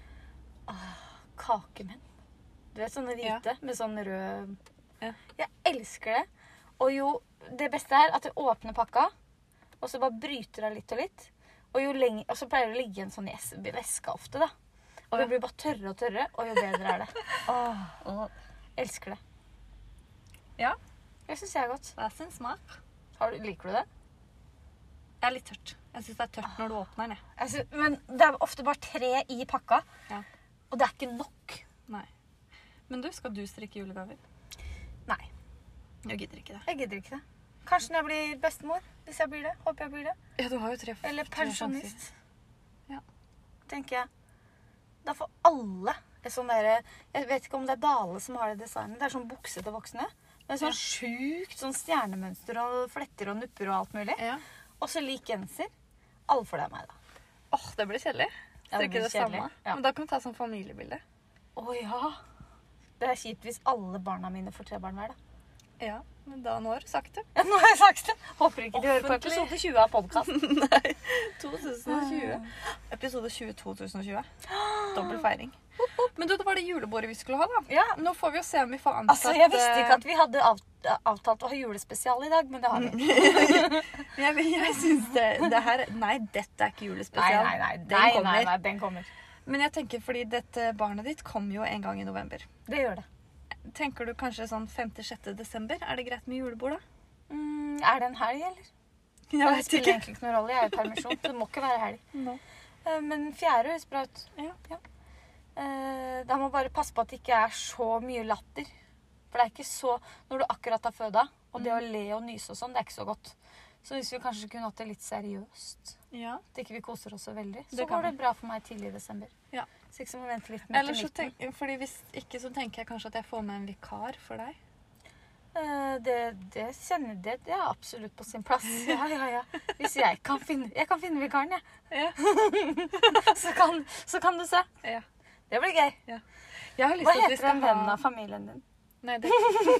A: Kakemenn. Du vet, sånne hvite med sånn rød...
B: Ja.
A: Jeg elsker det. Og jo, det beste er at du åpner pakka, og så bare bryter av litt og litt. Og så pleier det å ligge en sånn i veska ofte, da. Og det blir bare tørre og tørre, og jo bedre er det. Elsker det.
B: Ja.
A: Jeg synes jeg er godt.
B: Det er sin smak.
A: Liker du det?
B: Det er litt tørt. Jeg synes det er tørt når du åpner den.
A: Men det er ofte bare 3 i pakka, og det er ikke nok.
B: Nei. Men du, skal du strikke julegaver?
A: Nei.
B: Jeg gidder ikke det.
A: Jeg gidder ikke det. Kanskje når jeg blir bestemor, hvis jeg blir det. Håper jeg blir det.
B: Ja, du har jo 3
A: Eller pensjonist.
B: Ja.
A: Tenker jeg. Da får alle et sånn der... Jeg vet ikke om det er Dale som har det designet. Det er sånn bukse til voksne. Det er sånn sjukt sånn stjernemønster og fletter og nupper og alt mulig.
B: Ja.
A: Og så lik genser. Alle får det av meg, da.
B: Det blir kjedelig.
A: Ja, det blir
B: det
A: kjedelig.
B: samme.
A: Ja.
B: Men da kan du ta sånn familiebilde.
A: Ja. Det er kjipt hvis alle barna mine får 3 barn hver, da.
B: Ja, men da nå har du sagt det.
A: Ja, nå har jeg sagt det. Håper ikke de hører på
B: Offentlig.
A: episode 20 av podcasten.
B: Nei, 2020. Episode 20 2020. Dobbel feiring. Men du, det var det julebordet vi skulle ha, da.
A: Ja.
B: Nå får vi jo se om vi får ansatt...
A: Altså, jeg visste ikke at vi hadde avtalt å ha julespesial i dag, men det har vi.
B: jeg synes det her... Nei, dette er ikke julespesial.
A: Nei, den kommer.
B: Men jeg tenker, fordi dette barnet ditt kommer jo en gang i november.
A: Det gjør det.
B: Tenker du kanskje sånn 5.-6. desember? Er det greit med julebord, da?
A: Er det en helg, eller?
B: Jeg
A: Det
B: vet
A: spiller
B: ikke.
A: egentlig ikke noen rolle. Jeg er i permisjon. Det må ikke være helg.
B: No.
A: Men 4. høres bra ut.
B: Ja.
A: Da må bare passe på at det ikke er så mye latter. For det er ikke så... Når du akkurat har føda, og det å le og nyse og sånn, det er ikke så godt. Så hvis vi kanskje kunne hatt det litt seriøst, at ikke vi koser oss så veldig, så går det bra for meg tidlig i desember. Ja. Så ikke så må vente litt med
B: Eller så fordi hvis ikke, så tenker jeg kanskje at jeg får med en vikar for deg.
A: Det er absolutt på sin plass. Ja. Hvis jeg kan finne vikaren,
B: Ja.
A: så kan du se. Ja. Det blir gøy.
B: Ja. Jeg har lyst
A: Hva
B: til at vi
A: heter
B: skal
A: en venn av familien din?
B: Nei, det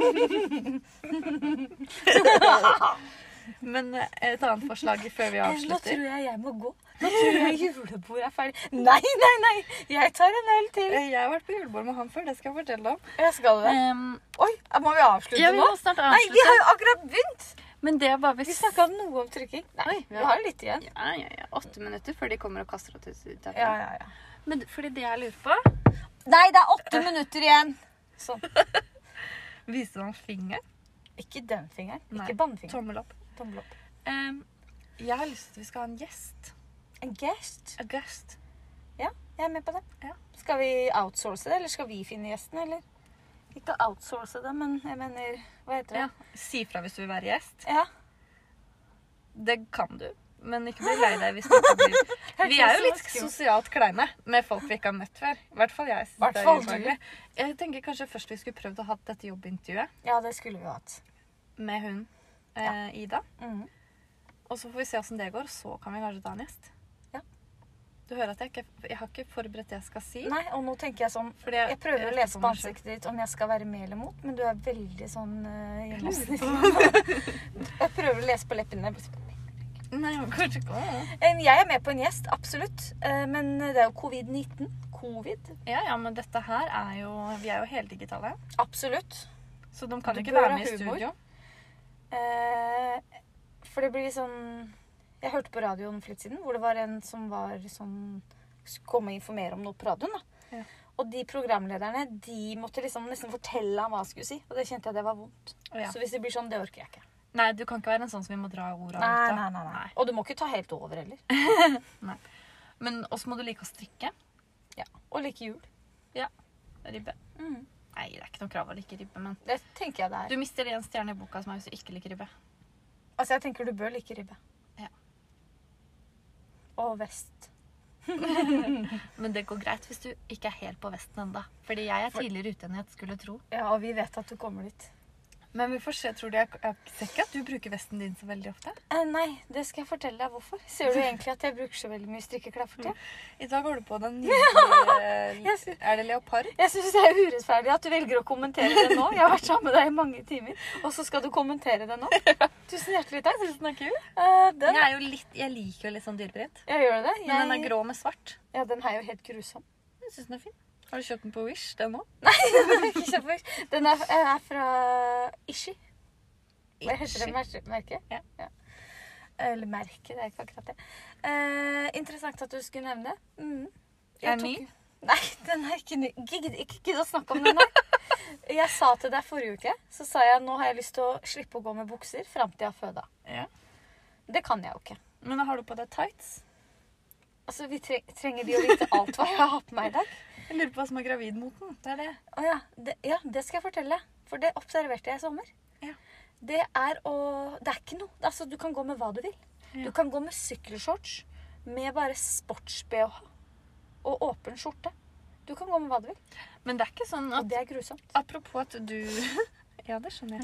B: Men et annet forslag før vi
A: Nå
B: avslutter.
A: tror jeg må gå. Nå tror jeg julebordet er ferdig. Nei. Jeg tar en øl til.
B: Jeg har vært på julebord med han før, det skal jeg fortelle om.
A: Jeg skal det. Oi, må vi avslutte
B: Ja, vi
A: nå?
B: må snart
A: Nei,
B: avslutte.
A: vi har jo akkurat begynt.
B: Men det er bare hvis...
A: Vi snakket noe om trykking. Nei, vi har jo litt igjen.
B: Ja. 8 minutter før de kommer og kaster oss ut derfra.
A: Ja.
B: Men fordi det jeg lurer på...
A: Nei, det er 8 minutter igjen. Sånn.
B: Viser han finger?
A: Ikke den fingeren.
B: Nei.
A: Ikke bandfingeren.
B: Tommel opp.
A: Tommel opp.
B: Jeg har lyst til at vi skal ha en gjest.
A: En guest?
B: A guest.
A: Ja, jeg er med på det.
B: Ja.
A: Skal vi outsource det, eller skal vi finne gjesten, eller? Ikke outsource det, men jeg mener, hva heter det?
B: Ja. Si fra hvis du vil være gjest.
A: Ja.
B: Det kan du. Men ikke bli lei deg hvis du ikke blir. Vi er jo litt sosialt kleine med folk vi ikke har møtt før. I hvert fall jeg. Jeg tenker kanskje først vi skulle prøvd å ha dette jobbintervjuet.
A: Ja, det skulle vi hatt.
B: Med hun, Ida. Og så får vi se hvordan det går, og så kan vi kanskje ta en gjest.
A: Ja.
B: Du hører at jeg har ikke forberedt det jeg skal si.
A: Nei, og nå tenker jeg sånn, jeg prøver å lese på ansiktet ditt om jeg skal være med eller mot, men du er veldig sånn Jeg prøver å lese på leppene.
B: Nei, kanskje ikke.
A: Jeg er med på en gjest, absolutt. Men det er jo covid-19. Covid.
B: Ja, men dette her er jo... Vi er jo heldigitale.
A: Absolutt.
B: Så de kan ikke være med i studio.
A: For det blir sånn... Jeg hørte på radioen for litt siden, hvor det var en som var sånn... Kom og informere om noe på radioen, da. Ja. Og de programlederne, de måtte liksom nesten fortelle ham hva jeg skulle si. Og det kjente jeg det var vondt. Ja. Så hvis det blir sånn, det orker jeg ikke.
B: Nei, du kan ikke være en sånn som vi må dra ordet ut av.
A: Nei. Og du må ikke ta helt over heller.
B: Nei. Men også må du like å strikke.
A: Ja, og like jul.
B: Ja, ribbe. Nei, det er ikke noe krav å like ribbe, men...
A: Det tenker jeg det er.
B: Du mister en stjerne i boka som er hvis du ikke liker ribbe.
A: Altså, jeg tenker du bør like ribbe.
B: Ja.
A: Og vest.
B: Men det går greit hvis du ikke er helt på vesten enda. Fordi jeg er tidligere ute enn jeg skulle tro.
A: Ja, og vi vet at du kommer dit.
B: Men vi får se, tror du jeg ser ikke at du bruker vesten din så veldig ofte?
A: Nei, det skal jeg fortelle deg hvorfor. Ser du egentlig at jeg bruker så veldig mye strikkeklær for tiden?
B: I dag går du på den nye... Er det leopard?
A: Jeg synes det er urettferdig at du velger å kommentere det nå. Jeg har vært sammen med deg i mange timer, og så skal du kommentere det nå. Tusen hjertelig takk.
B: Jeg synes den er kul. Jeg liker jo litt sånn dyreprint.
A: Jeg gjør det.
B: Men den er grå med svart.
A: Ja, den er jo helt grusom.
B: Jeg synes den er fin. Har du kjøpt den på Wish, den nå?
A: Nei, den har jeg ikke kjøpt på Wish. Den er fra Ishi. Hva heter det merket?
B: Ja.
A: Eller merket, det er ikke akkurat det. Interessant at du skulle nevne det.
B: Er den ny?
A: Nei, den er ikke ny. Ikke gidd å snakke om den her. Jeg sa til deg forrige uke, så sa jeg nå har jeg lyst til å slippe å gå med bukser frem til jeg har føda.
B: Ja.
A: Det kan jeg jo ikke.
B: Men har du på deg tights?
A: Altså, vi trenger de å vite alt hva jeg har på meg i dag.
B: Jeg lurer på hva som er gravidmoten. Det er det.
A: Ja, det skal jeg fortelle. For det observerte jeg i sommer.
B: Ja.
A: Det er ikke noe. Altså, du kan gå med hva du vil. Ja. Du kan gå med sykkelshorts, med bare sports-BH og åpen skjorte. Du kan gå med hva du vil.
B: Men det er ikke sånn at...
A: Og det er grusomt.
B: Apropos at du... Ja, det skjønner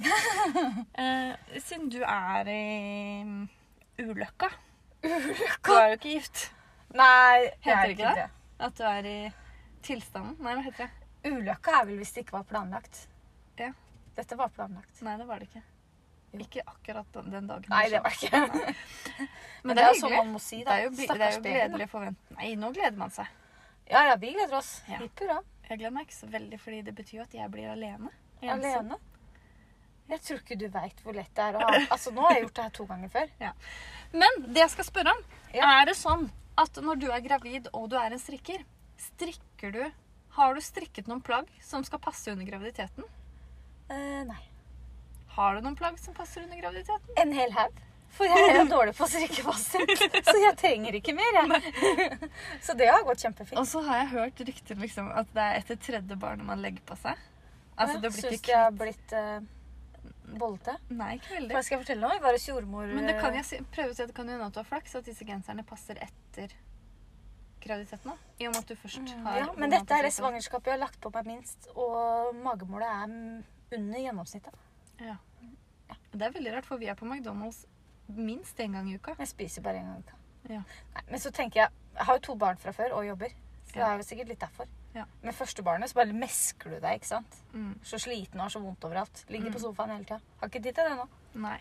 B: jeg. Siden du er i ulykka.
A: Ulykka?
B: Du er jo ikke gift.
A: Nei,
B: heter det ikke det? At du er i tilstanden? Nei, hva heter det?
A: Ulykka er vel hvis det ikke var planlagt.
B: Ja.
A: Dette var planlagt.
B: Nei, det var det ikke. Jo. Ikke akkurat den dagen.
A: Nei, det var ikke. Men det er sånn man må si, da.
B: Det er jo gledelig forventning. Nei, nå gleder man seg.
A: Ja, vi gleder oss.
B: Ja.
A: Hipp hurra.
B: Jeg gleder meg ikke så veldig, fordi det betyr at jeg blir alene.
A: Alene? Jeg tror ikke du vet hvor lett det er å ha. Altså, nå har jeg gjort det her 2 ganger før.
B: Ja. Men det jeg skal spørre om, er det sånn at når du er gravid og du er en strikker, har du strikket noen plagg som skal passe under graviditeten?
A: Nei.
B: Har du noen plagg som passer under graviditeten?
A: En hel haug. For jeg er jo dårlig på strikkefasting, så jeg trenger ikke mer, jeg. Så det har gått kjempefint.
B: Og så har jeg hørt rykter liksom, at det er etter 3. barnet man legger på seg. Altså, det blir
A: synes
B: ikke
A: jeg har blitt bollete?
B: Nei, ikke veldig.
A: Hva skal jeg fortelle nå? Jeg var hos jordmor.
B: Men det kan jeg prøve å si at det kan jo hende at du har flaks, at disse genserne passer etter graviditeten da. I og med at du først har...
A: Ja, men dette er det svangerskapet jeg har lagt på meg minst, og magemålet er under gjennomsnittet.
B: Ja. Det er veldig rart, for vi er på McDonald's minst 1 gang i uka.
A: Jeg spiser bare 1 gang i uka.
B: Ja.
A: Nei, men så tenker jeg har jo 2 barn fra før og jobber, så det er jo sikkert litt derfor.
B: Ja.
A: Med første barnet så bare mesker du deg, ikke sant?
B: Mm.
A: Så sliten og har så vondt overalt. Ligger på sofaen hele tiden. Har ikke tid til det nå.
B: Nei.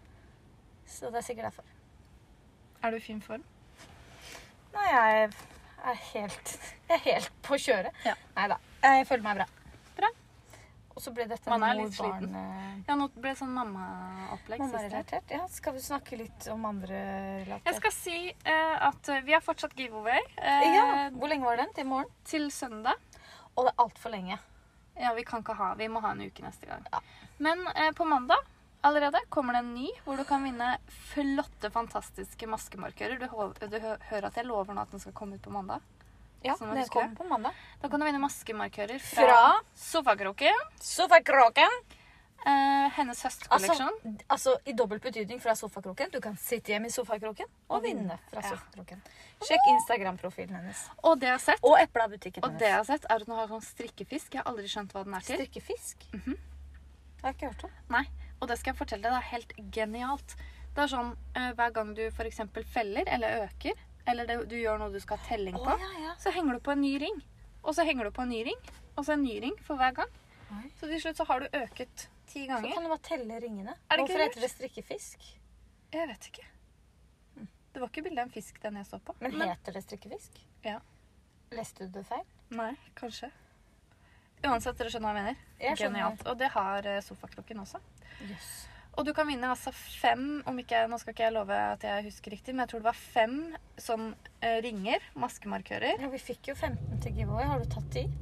A: Så det er sikkert derfor.
B: Er du i fin form?
A: Nei, jeg er helt på kjøret.
B: Ja.
A: Neida, jeg føler meg bra.
B: Bra.
A: Og så ble dette
B: Man er litt sliten. Ja, nå ble det sånn mamma-opplegg.
A: Mamma-relatert? Ja, skal vi snakke litt om andre relatert?
B: Jeg skal si at vi har fortsatt giveaway.
A: Ja, hvor lenge var den? Til morgen?
B: Til søndag.
A: Og det er alt for lenge.
B: Ja, vi kan ikke ha. Vi må ha en uke neste gang.
A: Ja.
B: Men på mandag allerede kommer det en ny, hvor du kan vinne flotte, fantastiske maskemarkører. Du hører at jeg lover nå at den skal komme ut på mandag.
A: Ja,
B: sånn
A: det kommer på mandag.
B: Da kan du vinne maskemarkører fra Sofakroken.
A: Sofakroken.
B: Hennes høstkolleksjon.
A: Altså, i dobbelt betydning fra Sofakroken. Du kan sitte hjemme i Sofakroken og vinne fra Sofakroken. Sjekk Instagram-profilen hennes.
B: Og det jeg har sett,
A: og Epla-butikken hennes.
B: Og det jeg har sett er at hun har sånn strikkefisk. Jeg har aldri skjønt hva den er til.
A: Strikkefisk?
B: Mhm.
A: Det har jeg ikke hørt om.
B: Nei, og det skal jeg fortelle deg. Det er helt genialt. Det er sånn, hver gang du for eksempel feller eller øker, eller du gjør noe du skal ha telling på, så henger du på en ny ring. Og så henger du på en ny ring, og så en ny ring for hver gang. Oi. Så til slutt så har du øket 10 ganger.
A: Så kan du bare telle ringene.
B: Er det
A: hvorfor heter det strikkefisk?
B: Jeg vet ikke. Det var ikke bildet av en fisk den jeg så på.
A: Men heter det strikkefisk?
B: Ja.
A: Leste du det feil?
B: Nei, kanskje. Uansett, dere skjønner hva jeg mener.
A: Jeg skjønner.
B: Genialt. Og det har Sofakroken også.
A: Yes.
B: Og du kan vinne altså 5, nå skal ikke jeg love at jeg husker riktig, men jeg tror det var 5 sånn ringer, maskemarkører.
A: Ja, vi fikk jo 15 til giveaway. Har du tatt 10?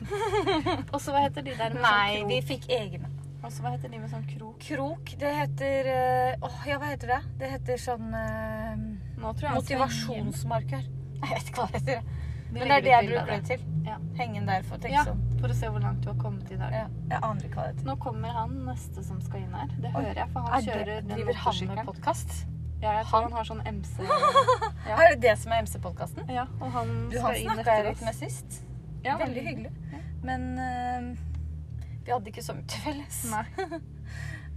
B: Og så hva heter de der med
A: Nei,
B: sånn krok?
A: vi fikk egne.
B: Og så hva heter de med sånn krok?
A: Krok, det heter... hva heter det? Det heter sånn... motivasjonsmarkør. Jeg vet ikke hva det heter. Men det er det jeg bruker det til. Ja. Hengen der for å tenke sånn.
B: For å se hvor langt du har kommet i dag.
A: Ja, jeg aner ikke hva det heter.
B: Nå kommer han neste som skal inn her. Det hører jeg, for han kjører den
A: driver han med podcast?
B: Ja, jeg tror han har sånn MC.
A: Ja. Er det det som er MC-podcasten?
B: Ja, og han skal inn etter oss.
A: Han snakket jeg litt med sist.
B: Ja,
A: veldig hyggelig. Ja. Men vi hadde ikke så mye til felles.
B: Nei.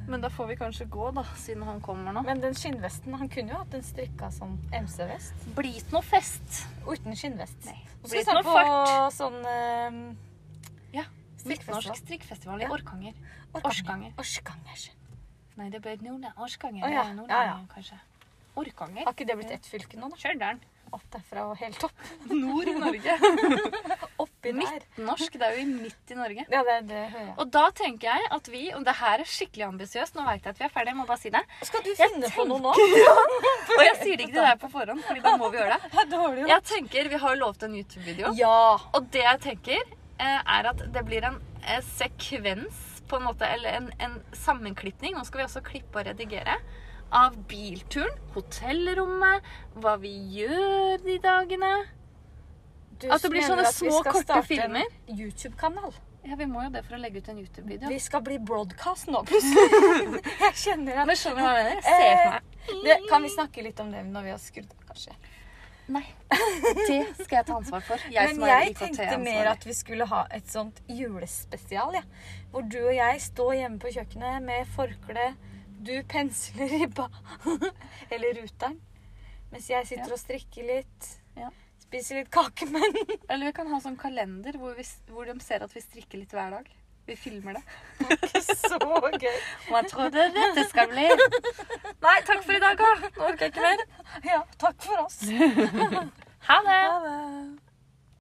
B: Men da får vi kanskje gå da, siden han kommer nå.
A: Men den skinnvesten, han kunne jo hatt en strikka sånn MC-vest.
B: Blit noe fest.
A: Uten skinnvest.
B: Nei.
A: Og så
B: Blit
A: snart
B: noe
A: på
B: fart.
A: sånn
B: Ja.
A: strikkfestival.
B: Midtnorsk strikkfestival i
A: Ja.
B: Orkanger.
A: Orskanger. Orskanger.
B: Nei, det ble Nordland. Orskanger.
A: Å, ja.
B: Det er Nordland,
A: Ja.
B: kanskje. Orkanger.
A: Har ikke det blitt ett fylke nå, da?
B: Stjørdal.
A: Opp derfra og helt opp.
B: Nord i Norge.
A: Oppi der.
B: Midtnorsk, det er jo midt i Norge.
A: Ja, det hører jeg.
B: Og da tenker jeg at vi, og det her er skikkelig ambisiøst, nå vet jeg at vi er ferdige, jeg må bare si det.
A: Skal du finne på noe nå?
B: Og jeg sier det ikke til deg på forhånd, fordi da må vi gjøre det.
A: Ja, det har du jo.
B: Jeg tenker, vi har jo lovet en YouTube-video,
A: Ja.
B: og det jeg tenker er at det blir en sekvens, på en måte, eller en sammenklippning. Nå skal vi også klippe og redigere av bilturen, hotellrommet, hva vi gjør de dagene. At det blir
A: mener
B: sånne
A: at vi
B: små,
A: skal
B: korte
A: starte
B: filmer.
A: en YouTube-kanal.
B: Ja, vi må jo det for å legge ut en YouTube-video.
A: Vi skal bli broadcast nå, plutselig. Jeg kjenner at
B: Men skjønner du hva jeg mener? Se for meg.
A: Kan vi snakke litt om det når vi har skrudd av, kanskje?
B: Nei, det skal jeg ta ansvar for.
A: Men
B: som er
A: jeg
B: IKT
A: tenkte mer
B: ansvarlig.
A: at vi skulle ha et sånt julespesial, ja. Hvor du og jeg står hjemme på kjøkkenet med forkle, du pensler ribba, eller ruteren, mens jeg sitter og strikker litt,
B: Ja.
A: spiser litt kakemenn.
B: Eller vi kan ha sånn kalender hvor de ser at vi strikker litt hver dag. Vi filmer det.
A: Så gøy.
B: Hva tror du dette skal bli? Nei, takk for i dag, da. Nå orker jeg ikke mer.
A: Ja, takk for oss.
B: Ha det.
A: Ha det.